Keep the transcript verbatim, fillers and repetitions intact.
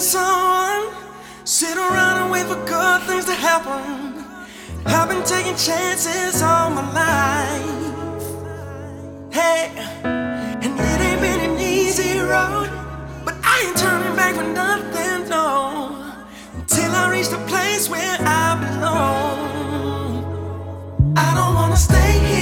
someone, sit around and wait for good things to happen. I've been taking chances all my life. Hey, and it ain't been an easy road, but I ain't turning back for nothing, no, until I reach the place where I belong. I don't wanna stay here